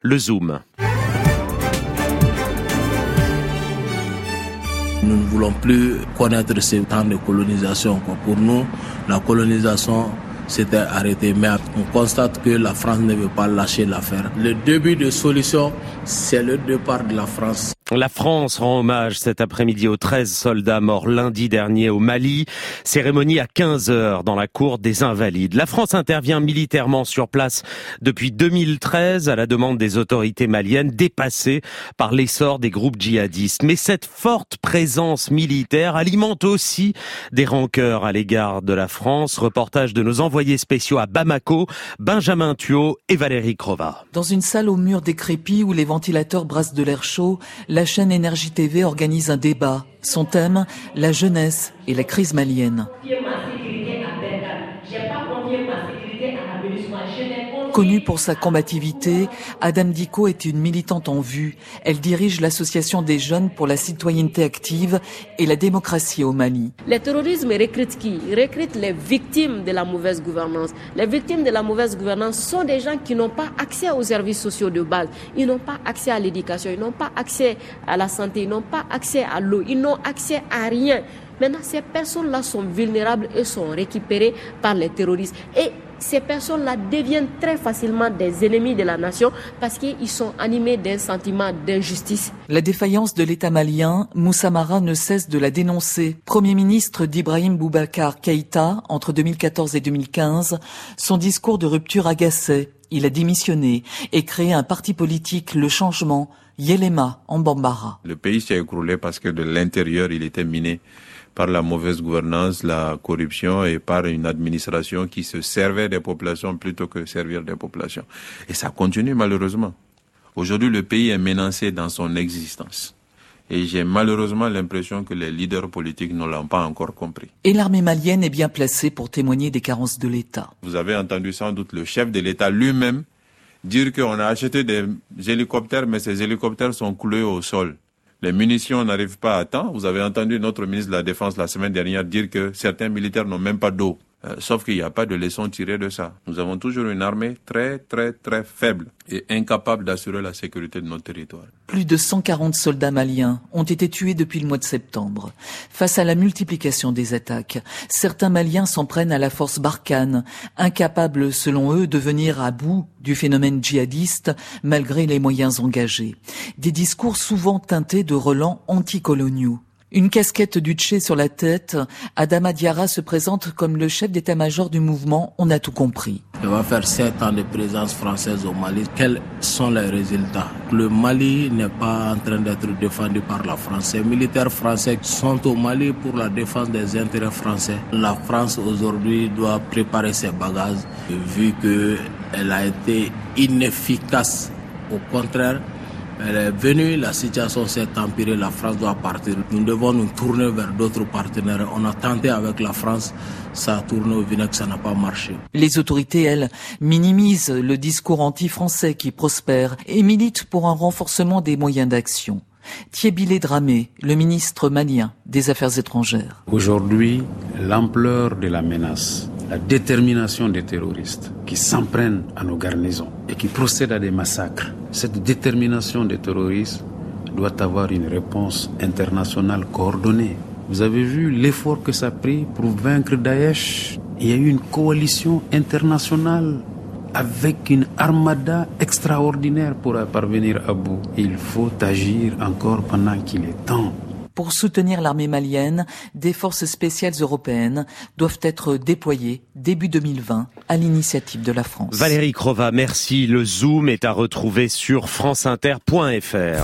Le Zoom. Nous ne voulons plus connaître ce temps de colonisation. Pour nous, la colonisation s'était arrêtée, mais on constate que la France ne veut pas lâcher l'affaire. Le début de solution, c'est le départ de la France. La France rend hommage cet après-midi aux 13 soldats morts lundi dernier au Mali. Cérémonie à 15h dans la cour des Invalides. La France intervient militairement sur place depuis 2013 à la demande des autorités maliennes dépassées par l'essor des groupes djihadistes. Mais cette forte présence militaire alimente aussi des rancœurs à l'égard de la France. Reportage de nos envoyés spéciaux à Bamako, Benjamin Thuot et Valérie Crova. Dans une salle aux murs décrépits où les ventilateurs brassent de l'air chaud, la chaîne Énergie TV organise un débat. Son thème, la jeunesse et la crise malienne. Connue pour sa combativité, Adam Dicko est une militante en vue. Elle dirige l'association des jeunes pour la citoyenneté active et la démocratie au Mali. Le terrorisme recrute qui? Il recrute les victimes de la mauvaise gouvernance. Les victimes de la mauvaise gouvernance sont des gens qui n'ont pas accès aux services sociaux de base. Ils n'ont pas accès à l'éducation, ils n'ont pas accès à la santé, ils n'ont pas accès à l'eau, ils n'ont accès à rien. Maintenant, ces personnes-là sont vulnérables et sont récupérées par les terroristes. Et ces personnes-là deviennent très facilement des ennemis de la nation parce qu'ils sont animés d'un sentiment d'injustice. La défaillance de l'État malien, Moussa Mara ne cesse de la dénoncer. Premier ministre d'Ibrahim Boubacar Keïta entre 2014 et 2015, son discours de rupture agaçait. Il a démissionné et créé un parti politique, Le Changement, Yelema en Bambara. Le pays s'est écroulé parce que de l'intérieur, il était miné par la mauvaise gouvernance, la corruption et par une administration qui se servait des populations plutôt que servir des populations. Et ça continue malheureusement. Aujourd'hui, le pays est menacé dans son existence. Et j'ai malheureusement l'impression que les leaders politiques ne l'ont pas encore compris. Et l'armée malienne est bien placée pour témoigner des carences de l'État. Vous avez entendu sans doute le chef de l'État lui-même dire qu'on a acheté des hélicoptères, mais ces hélicoptères sont coulés au sol. Les munitions n'arrivent pas à temps. Vous avez entendu notre ministre de la Défense la semaine dernière dire que certains militaires n'ont même pas d'eau. Sauf qu'il n'y a pas de leçon tirée de ça. Nous avons toujours une armée très, très, très faible et incapable d'assurer la sécurité de notre territoire. Plus de 140 soldats maliens ont été tués depuis le mois de septembre. Face à la multiplication des attaques, certains Maliens s'en prennent à la force Barkhane, incapables selon eux de venir à bout du phénomène djihadiste malgré les moyens engagés. Des discours souvent teintés de relents anticoloniaux. Une casquette du Tché sur la tête, Adama Diarra se présente comme le chef d'état-major du mouvement On a tout compris. Ça va faire 7 ans de présence française au Mali. Quels sont les résultats? Le Mali n'est pas en train d'être défendu par la France. Les militaires français sont au Mali pour la défense des intérêts français. La France aujourd'hui doit préparer ses bagages vu qu'elle a été inefficace. Au contraire, elle est venue, la situation s'est empirée, la France doit partir. Nous devons nous tourner vers d'autres partenaires. On a tenté avec la France, ça a tourné au vinaigre, ça n'a pas marché. Les autorités, elles, minimisent le discours anti-français qui prospère et militent pour un renforcement des moyens d'action. Thiébilé Dramé, le ministre malien des Affaires étrangères. Aujourd'hui, l'ampleur de la menace, la détermination des terroristes qui s'en prennent à nos garnisons et qui procèdent à des massacres, cette détermination des terroristes doit avoir une réponse internationale coordonnée. Vous avez vu l'effort que ça a pris pour vaincre Daesh. Il y a eu une coalition internationale avec une armada extraordinaire pour parvenir à bout. Il faut agir encore pendant qu'il est temps. Pour soutenir l'armée malienne, des forces spéciales européennes doivent être déployées début 2020 à l'initiative de la France. Valérie Crova, merci. Le Zoom est à retrouver sur franceinter.fr.